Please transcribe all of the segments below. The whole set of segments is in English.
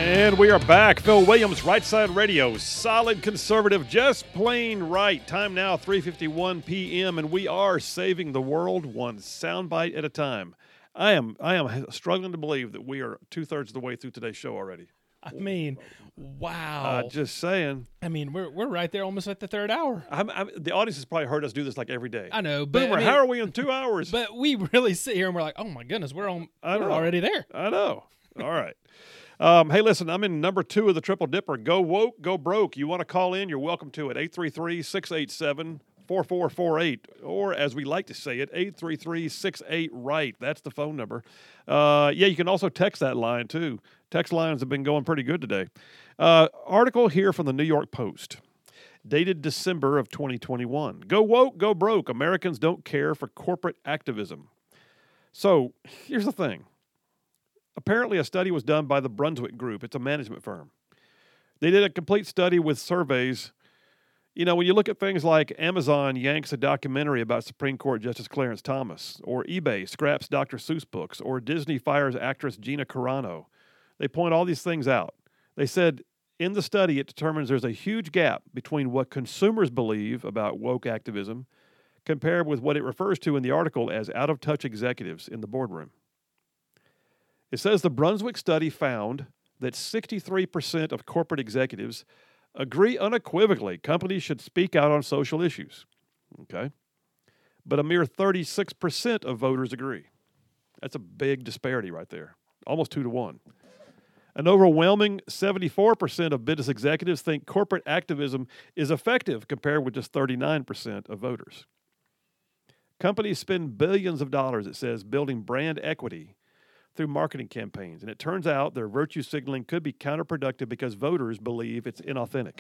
And we are back. Phil Williams, Right Side Radio, solid conservative, just plain right. Time now, 3:51 p.m., and we are saving the world one soundbite at a time. I am struggling to believe that we are two-thirds of the way through today's show already. I mean, wow. Just saying. I mean, we're right there almost at the third hour. The audience has probably heard us do this like every day. I know, but Boomer, how are we in 2 hours? But we really sit here and we're like, oh my goodness, we're already there. I know. All right. Hey, listen, I'm in number 2 of the Triple Dipper. Go woke, go broke. You want to call in, you're welcome to it. 833-687-4448. Or, as we like to say it, 833-68-RIGHT. That's the phone number. You can also text that line, too. Text lines have been going pretty good today. Article here from the New York Post, dated December of 2021. Go woke, go broke. Americans don't care for corporate activism. So, here's the thing. Apparently, a study was done by the Brunswick Group. It's a management firm. They did a complete study with surveys. You know, when you look at things like Amazon yanks a documentary about Supreme Court Justice Clarence Thomas, or eBay scraps Dr. Seuss books, or Disney fires actress Gina Carano, they point all these things out. They said, in the study, it determines there's a huge gap between what consumers believe about woke activism compared with what it refers to in the article as out-of-touch executives in the boardroom. It says the Brunswick study found that 63% of corporate executives agree unequivocally companies should speak out on social issues. Okay? But a mere 36% of voters agree. That's a big disparity right there. Almost 2 to 1. An overwhelming 74% of business executives think corporate activism is effective compared with just 39% of voters. Companies spend billions of dollars, it says, building brand equity through marketing campaigns. And it turns out their virtue signaling could be counterproductive because voters believe it's inauthentic.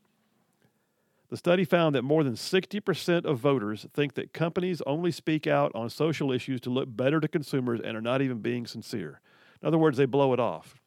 The study found that more than 60% of voters think that companies only speak out on social issues to look better to consumers and are not even being sincere. In other words, they blow it off.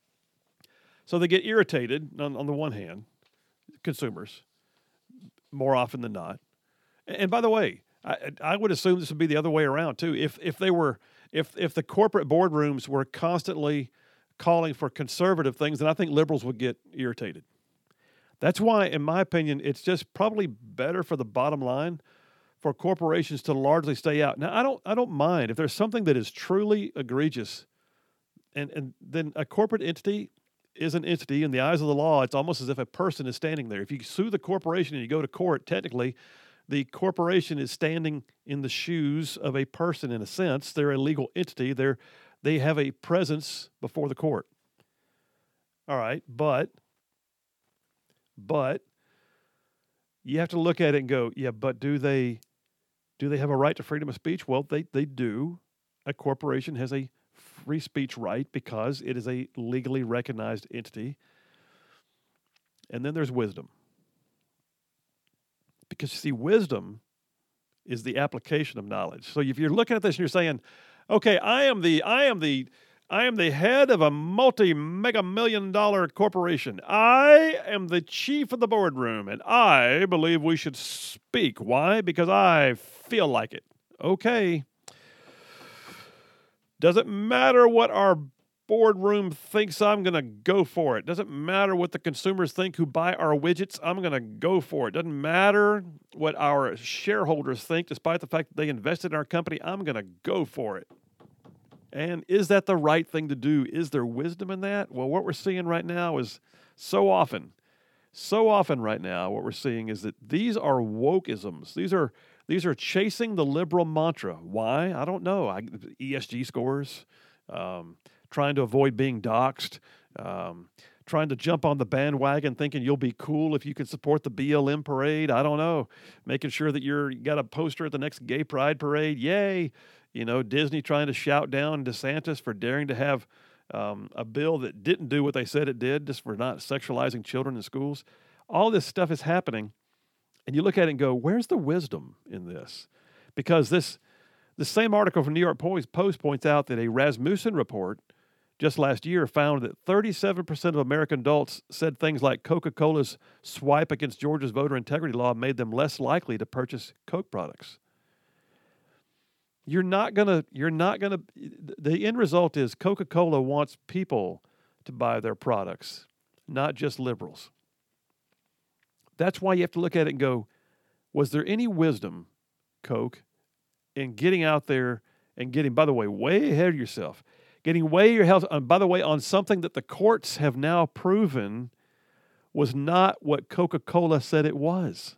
So they get irritated, on the one hand, consumers, more often than not. And by the way, I would assume this would be the other way around too. If the corporate boardrooms were constantly calling for conservative things, then I think liberals would get irritated. That's why, in my opinion, it's just probably better for the bottom line for corporations to largely stay out. Now, I don't mind if there's something that is truly egregious, and then a corporate entity is an entity in the eyes of the law. It's almost as if a person is standing there. If you sue the corporation and you go to court, technically, the corporation is standing in the shoes of a person in a sense. They're a legal entity. They have a presence before the court. All right, but you have to look at it and go, yeah, but do they have a right to freedom of speech? Well, they do. A corporation has a free speech right because it is a legally recognized entity. And then there's wisdom. Because, you see, wisdom is the application of knowledge. So if you're looking at this and you're saying, okay, I am the head of a multi-mega million-dollar corporation. I am the chief of the boardroom, and I believe we should speak. Why? Because I feel like it. Okay. Doesn't matter what our boardroom thinks, I'm going to go for it. Doesn't matter what the consumers think who buy our widgets, I'm going to go for it. Doesn't matter what our shareholders think, despite the fact that they invested in our company, I'm going to go for it. And is that the right thing to do? Is there wisdom in that? Well, what we're seeing right now is so often right now, what we're seeing is that these are wokeisms. These are chasing the liberal mantra. Why? I don't know. ESG scores, trying to avoid being doxxed, trying to jump on the bandwagon thinking you'll be cool if you can support the BLM parade. I don't know. Making sure that you got a poster at the next gay pride parade. Yay. You know, Disney trying to shout down DeSantis for daring to have a bill that didn't do what they said it did, just for not sexualizing children in schools. All this stuff is happening. And you look at it and go, where's the wisdom in this? Because the same article from New York Post points out that a Rasmussen report just last year found that 37% of American adults said things like Coca-Cola's swipe against Georgia's voter integrity law made them less likely to purchase Coke products. The end result is Coca-Cola wants people to buy their products, not just liberals. That's why you have to look at it and go, was there any wisdom, Coke, in getting out there and getting, by the way, way ahead of yourself, getting way your health, by the way, on something that the courts have now proven was not what Coca-Cola said it was.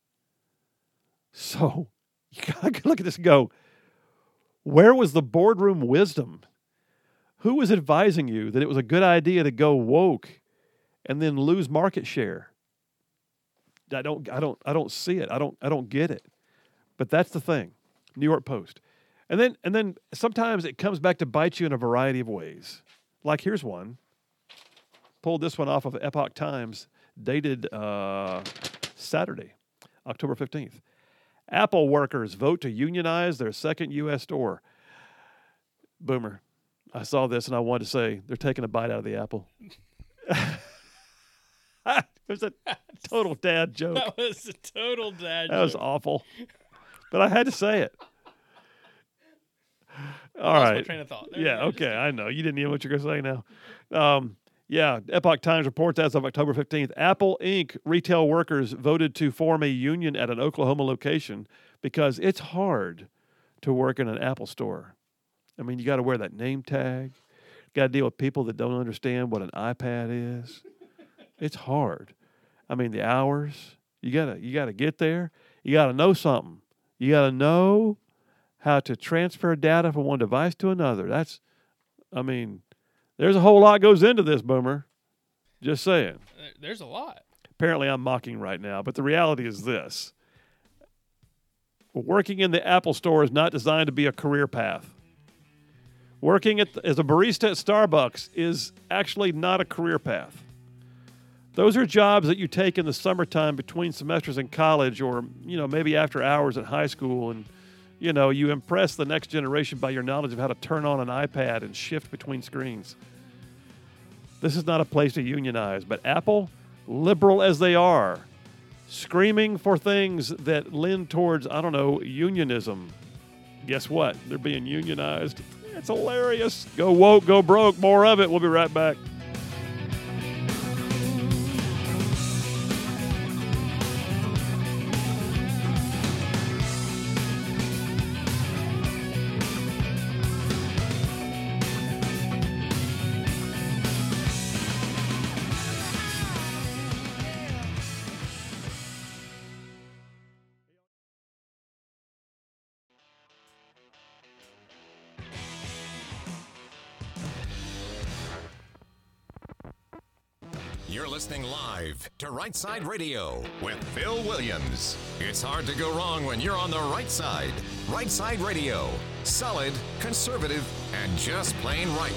So you got to look at this and go, where was the boardroom wisdom? Who was advising you that it was a good idea to go woke and then lose market share? I don't see it. I don't get it. But that's the thing. New York Post. And then sometimes it comes back to bite you in a variety of ways. Like here's one. Pulled this one off of Epoch Times, dated Saturday, October 15th. Apple workers vote to unionize their second U.S. store. Boomer, I saw this and I wanted to say they're taking a bite out of the apple. It was a total dad joke. That was a total dad joke. That was awful. But I had to say it. All right. My train of thought. Yeah, okay, I know. You didn't even know what you're going to say now. Yeah, Epoch Times reports as of October 15th, Apple Inc. retail workers voted to form a union at an Oklahoma location because it's hard to work in an Apple store. I mean, you got to wear that name tag. Got to deal with people that don't understand what an iPad is. It's hard. I mean, the hours, you gotta get there. You got to know something. You got to know how to transfer data from one device to another. There's a whole lot goes into this, Boomer. Just saying. There's a lot. Apparently I'm mocking right now, but the reality is this. Working in the Apple store is not designed to be a career path. Working as a barista at Starbucks is actually not a career path. Those are jobs that you take in the summertime between semesters in college or, maybe after hours at high school, and, you impress the next generation by your knowledge of how to turn on an iPad and shift between screens. This is not a place to unionize, but Apple, liberal as they are, screaming for things that lend towards, unionism. Guess what? They're being unionized. It's hilarious. Go woke, go broke. More of it. We'll be right back. You're listening live to Right Side Radio with Phil Williams. It's hard to go wrong when you're on the right side. Right Side Radio. Solid, conservative, and just plain right.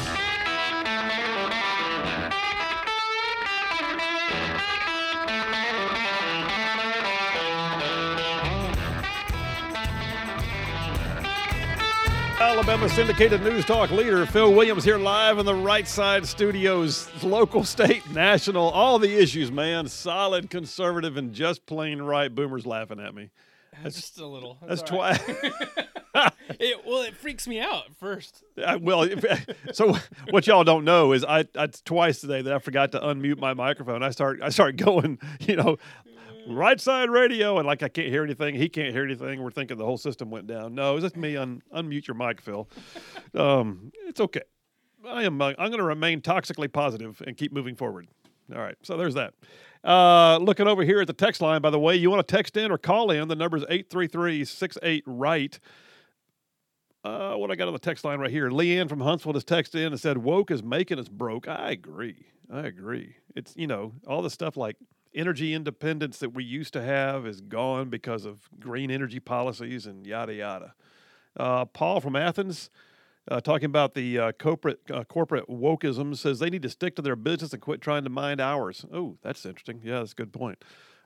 Alabama syndicated news talk leader Phil Williams here live in the Right Side Studios. Local, state, national, all the issues, man. Solid, conservative, and just plain right. Boomer's laughing at me. Just a little. That's twice. It freaks me out at first. So what y'all don't know is I twice today that I forgot to unmute my microphone. I start going, Right Side Radio, and I can't hear anything. He can't hear anything. We're thinking the whole system went down. No, it's just me. Unmute your mic, Phil. It's okay. I'm going to remain toxically positive and keep moving forward. All right, so there's that. Looking over here at the text line, by the way, you want to text in or call in. The number is 833-68-RIGHT. What I got on the text line right here. Leanne from Huntsville has texted in and said, woke is making us broke. I agree. It's, all the stuff like energy independence that we used to have is gone because of green energy policies and yada, yada. Paul from Athens, talking about the corporate wokeism, says they need to stick to their business and quit trying to mind ours. Oh, that's interesting. Yeah, that's a good point.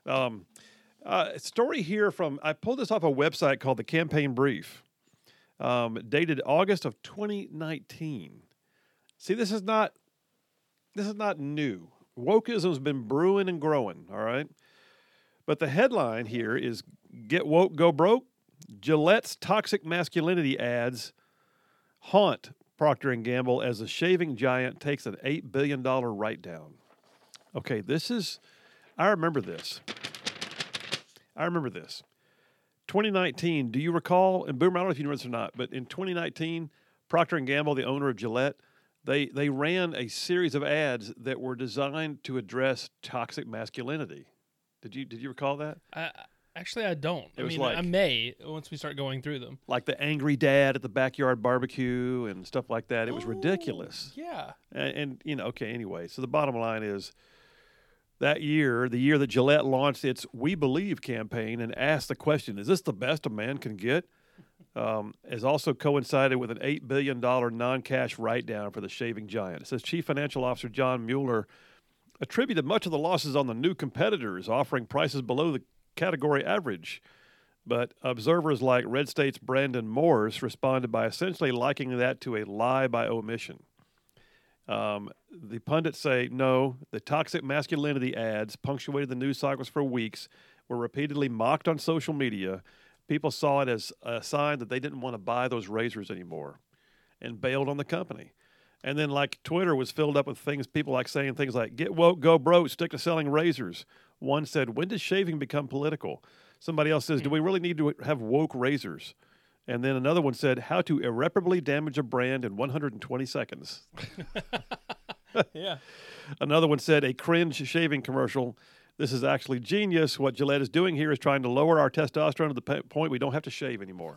Story here I pulled this off a website called the Campaign Brief, dated August of 2019. See, this is not new. Wokeism has been brewing and growing, all right? But the headline here is Get Woke, Go Broke. Gillette's toxic masculinity ads haunt Procter & Gamble as the shaving giant takes an $8 billion write-down. Okay, I remember this. 2019, do you recall, and Boomer, I don't know if you know this or not, but in 2019, Procter & Gamble, the owner of Gillette, they ran a series of ads that were designed to address toxic masculinity. Did you recall that? Actually, I don't. It was I may once we start going through them. Like the angry dad at the backyard barbecue and stuff like that. It was ridiculous. Yeah. And okay, anyway. So the bottom line is that year, the year that Gillette launched its We Believe campaign and asked the question, is this the best a man can get? Has also coincided with an $8 billion non-cash write-down for the shaving giant. It says Chief Financial Officer John Mueller attributed much of the losses on the new competitors offering prices below the category average. But observers like Red State's Brandon Morse responded by essentially likening that to a lie by omission. The pundits say, no, the toxic masculinity ads punctuated the news cycles for weeks, were repeatedly mocked on social media. People saw it as a sign that they didn't want to buy those razors anymore and bailed on the company. And then like Twitter was filled up with people like saying things like, get woke, go broke, stick to selling razors. One said, when does shaving become political? Somebody else says, do we really need to have woke razors? And then another one said, how to irreparably damage a brand in 120 seconds. Yeah. Another one said, a cringe shaving commercial. This is actually genius. What Gillette is doing here is trying to lower our testosterone to the point we don't have to shave anymore.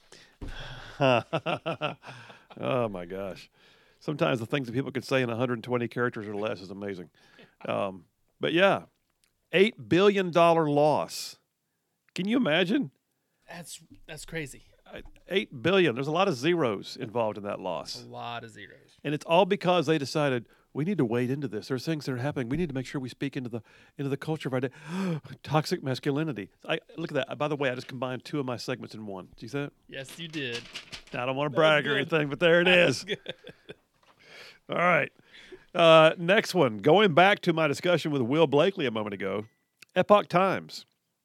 Oh, my gosh. Sometimes the things that people could say in 120 characters or less is amazing. But yeah, $8 billion loss. Can you imagine? That's crazy. $8 billion. There's a lot of zeros involved in that loss. A lot of zeros. And it's all because they decided we need to wade into this. There's things that are happening. We need to make sure we speak into the culture of our day. Toxic masculinity. Look at that. By the way, I just combined two of my segments in one. Did you see that? Yes, you did. I don't want to brag or anything, but there it is. Good. All right. Next one. Going back to my discussion with Will Blakely a moment ago, Epoch Times.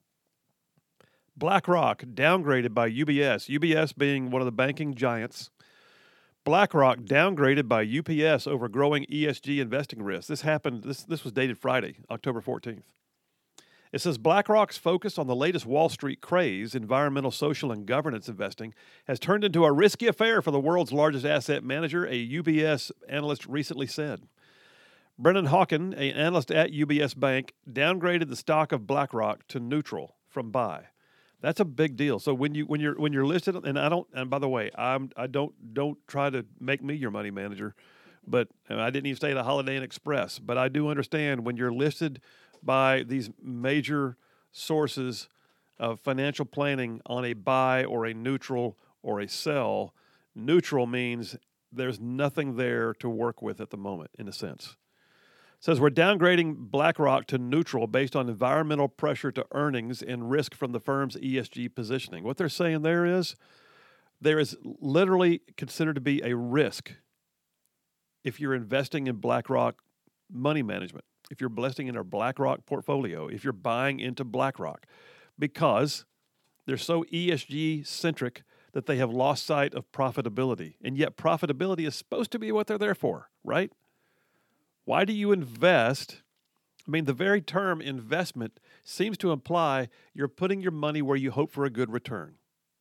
BlackRock downgraded by UBS. UBS being one of the banking giants. BlackRock downgraded by UPS over growing ESG investing risks. This happened. This was dated Friday, October 14th. It says BlackRock's focus on the latest Wall Street craze, environmental, social, and governance investing, has turned into a risky affair for the world's largest asset manager, a UBS analyst recently said. Brennan Hawken, an analyst at UBS Bank, downgraded the stock of BlackRock to neutral from buy. That's a big deal. So when you're listed, and by the way, I don't try to make me your money manager, but I didn't even stay at a Holiday Inn Express. But I do understand when you're listed by these major sources of financial planning on a buy or a neutral or a sell. Neutral means there's nothing there to work with at the moment, in a sense. It says we're downgrading BlackRock to neutral based on environmental pressure to earnings and risk from the firm's ESG positioning. What they're saying there is literally considered to be a risk if you're investing in BlackRock money management, if you're investing in a BlackRock portfolio, if you're buying into BlackRock, because they're so ESG centric that they have lost sight of profitability. And yet profitability is supposed to be what they're there for, right? Why do you invest? I mean, the very term investment seems to imply you're putting your money where you hope for a good return.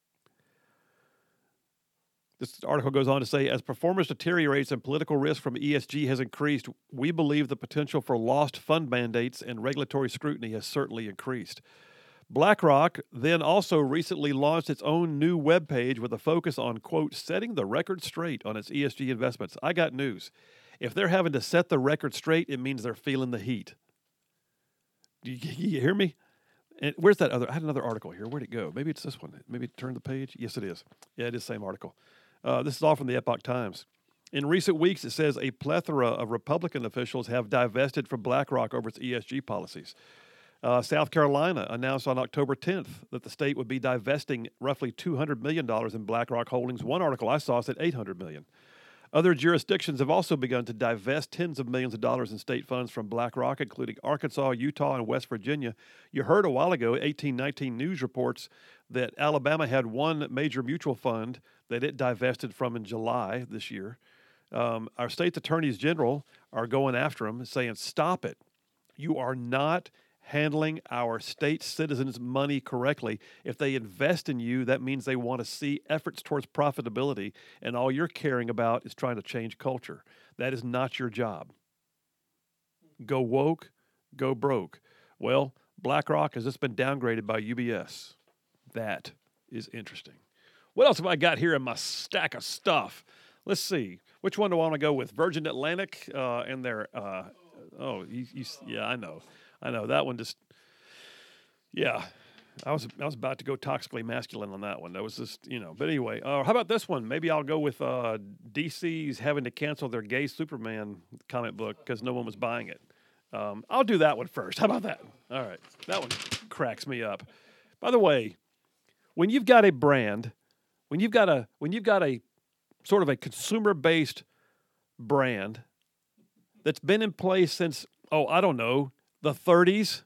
This article goes on to say, as performance deteriorates and political risk from ESG has increased, we believe the potential for lost fund mandates and regulatory scrutiny has certainly increased. BlackRock then also recently launched its own new webpage with a focus on, quote, setting the record straight on its ESG investments. I got news. If they're having to set the record straight, it means they're feeling the heat. Do you hear me? And where's that other? I had another article here. Where'd it go? Maybe it's this one. Maybe turn the page. Yes, it is. Yeah, it is the same article. This is all from the Epoch Times. In recent weeks, it says a plethora of Republican officials have divested from BlackRock over its ESG policies. South Carolina announced on October 10th that the state would be divesting roughly $200 million in BlackRock holdings. One article I saw said $800 million. Other jurisdictions have also begun to divest tens of millions of dollars in state funds from BlackRock, including Arkansas, Utah, and West Virginia. You heard a while ago, 1819 News reports that Alabama had one major mutual fund that it divested from in July this year. Our state's attorneys general are going after them, saying, stop it. You are not handling our state citizens' money correctly. If they invest in you, that means they want to see efforts towards profitability, and all you're caring about is trying to change culture. That is not your job. Go woke, go broke. Well, BlackRock has just been downgraded by UBS. That is interesting. What else have I got here in my stack of stuff? Let's see. Which one do I want to go with? Virgin Atlantic and their yeah, I know. That one just, yeah. I was about to go toxically masculine on that one. That was just, But anyway, how about this one? Maybe I'll go with DC's having to cancel their gay Superman comic book because no one was buying it. I'll do that one first. How about that? All right. That one cracks me up. By the way, when you've got a brand, when you've got a sort of a consumer-based brand that's been in place since, I don't know, the 30s,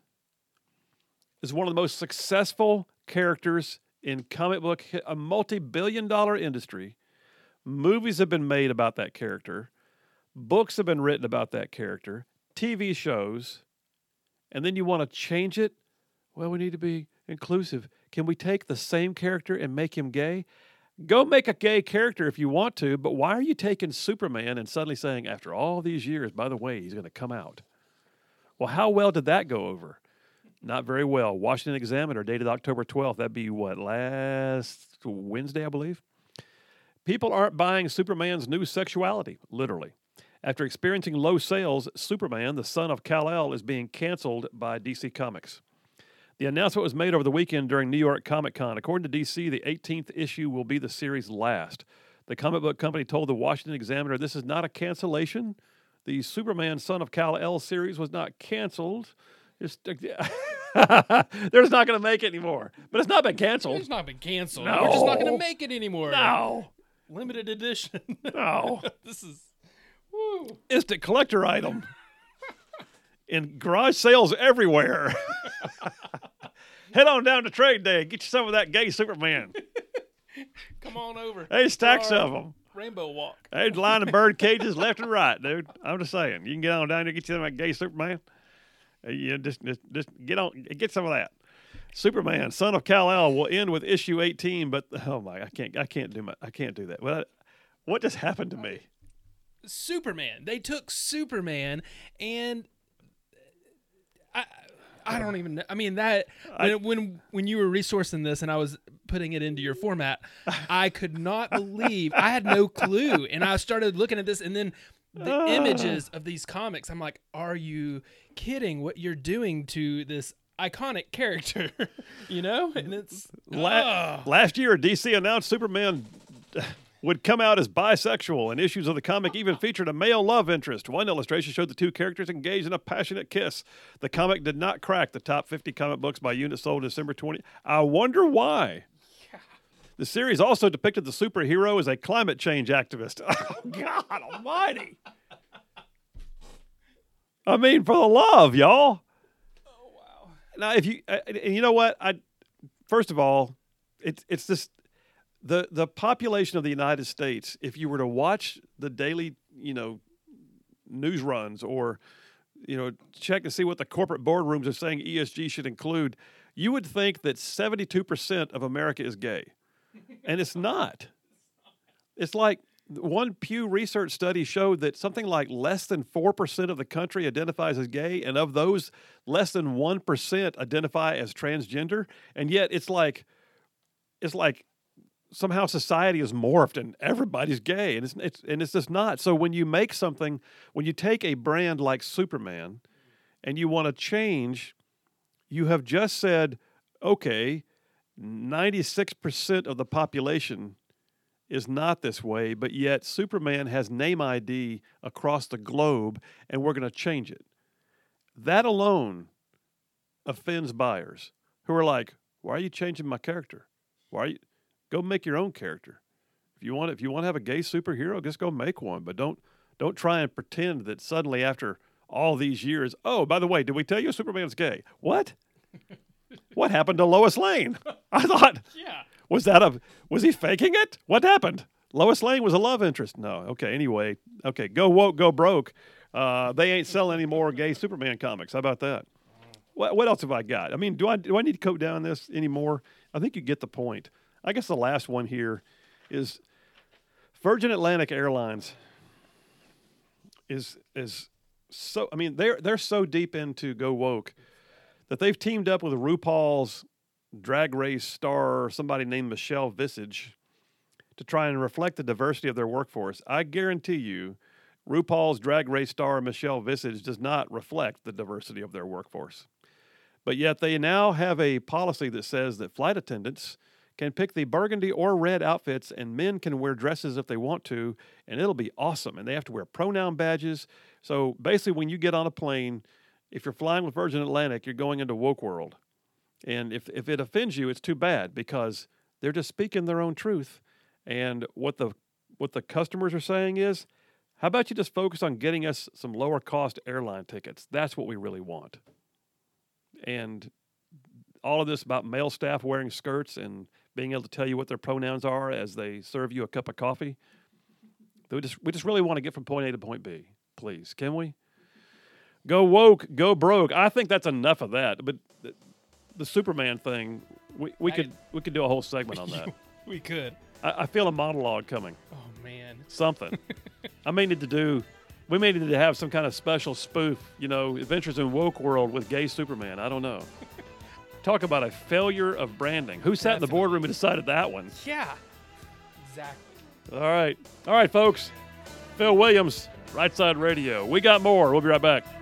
is one of the most successful characters in comic book, a multi-billion-dollar industry. Movies have been made about that character. Books have been written about that character. TV shows. And then you want to change it? Well, we need to be inclusive. Can we take the same character and make him gay? Go make a gay character if you want to, but why are you taking Superman and suddenly saying, after all these years, by the way, he's going to come out? Well, how well did that go over? Not very well. Washington Examiner, dated October 12th. That'd be last Wednesday, I believe? People aren't buying Superman's new sexuality, literally. After experiencing low sales, Superman, the son of Kal-El, is being canceled by DC Comics. The announcement was made over the weekend during New York Comic Con. According to DC, the 18th issue will be the series' last. The comic book company told the Washington Examiner this is not a cancellation. The Superman Son of Kal-El series was not canceled. They're just not going to make it anymore. But it's not been canceled. It's not been canceled. No. We're just not going to make it anymore. No. Limited edition. No. This is, woo. Instant collector item. In garage sales everywhere. Head on down to Trade Day. Get you some of that gay Superman. Come on over. Hey, stacks of them. Rainbow Walk. Hey, lining bird cages left and right, dude. I'm just saying. You can get on down there and get you some of that gay Superman. Just get some of that. Superman, Son of Kal-El, will end with issue 18, but I can't do that. What just happened to me? Superman. They took Superman and I don't even know. I mean, when you were resourcing this and I was putting it into your format, I could not believe, I had no clue. And I started looking at this and then the images of these comics, I'm like, are you kidding what you're doing to this iconic character? And it's last year DC announced Superman would come out as bisexual, and issues of the comic even featured a male love interest. One illustration showed the two characters engaged in a passionate kiss. The comic did not crack the top 50 comic books by units sold December 20. I wonder why. Yeah. The series also depicted the superhero as a climate change activist. Oh, God almighty. I mean, for the love, y'all. Oh, wow. Now, if you you know what? First of all, it's this. The population of the United States, if you were to watch the daily, news runs or, check to see what the corporate boardrooms are saying ESG should include, you would think that 72% of America is gay. And it's not. It's like one Pew Research study showed that something like less than 4% of the country identifies as gay, and of those, less than 1% identify as transgender. And yet it's like somehow society is morphed and everybody's gay, and it's just not. So when you make something, when you take a brand like Superman and you want to change, you have just said, okay, 96% of the population is not this way, but yet Superman has name ID across the globe, and we're going to change it. That alone offends buyers who are like, why are you changing my character? Why are you... Go make your own character. If you want to have a gay superhero, just go make one. But don't try and pretend that suddenly after all these years, oh, by the way, did we tell you Superman's gay? What? What happened to Lois Lane? I thought, yeah. Was he faking it? What happened? Lois Lane was a love interest. No. Okay. Anyway. Okay. Go woke, go broke. They ain't selling any more gay Superman comics. How about that? What else have I got? I mean, do I need to go down this anymore? I think you get the point. I guess the last one here is Virgin Atlantic Airlines is so. I mean, they're so deep into Go Woke that they've teamed up with RuPaul's Drag Race star, somebody named Michelle Visage, to try and reflect the diversity of their workforce. I guarantee you, RuPaul's Drag Race star Michelle Visage does not reflect the diversity of their workforce. But yet they now have a policy that says that flight attendants can pick the burgundy or red outfits, and men can wear dresses if they want to, and it'll be awesome. And they have to wear pronoun badges. So basically, when you get on a plane, if you're flying with Virgin Atlantic, you're going into woke world. And if it offends you, it's too bad, because they're just speaking their own truth. And what the customers are saying is, how about you just focus on getting us some lower cost airline tickets? That's what we really want. And all of this about male staff wearing skirts and being able to tell you what their pronouns are as they serve you a cup of coffee. We just really want to get from point A to point B. Please, can we? Go woke, go broke. I think that's enough of that. But the Superman thing, we could do a whole segment on that. We could. I feel a monologue coming. Oh man, something. We may need to have some kind of special spoof. Adventures in Woke World with gay Superman. I don't know. Talk about a failure of branding. Who sat in the boardroom and decided that one? Yeah, exactly. All right, folks. Phil Williams, Right Side Radio. We got more. We'll be right back.